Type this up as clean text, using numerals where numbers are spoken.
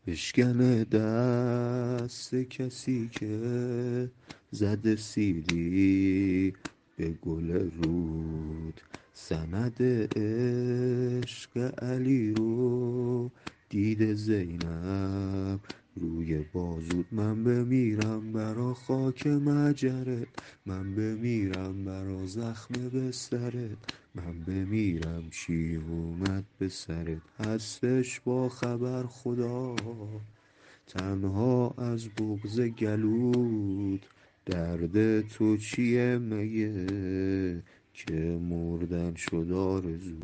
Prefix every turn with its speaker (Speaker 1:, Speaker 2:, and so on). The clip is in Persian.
Speaker 1: بشکنه دست کسی که زده سیلی به گل رود، سند عشق علی رو دیده زینب روی بازود. من بمیرم برا خاک مجرت، من بمیرم برا زخم به سرت، من بمیرم چی اومد به سرت. هستش با خبر خدا تنها از بغض گلود، درد تو چیه مگه که مردن شد آرزو.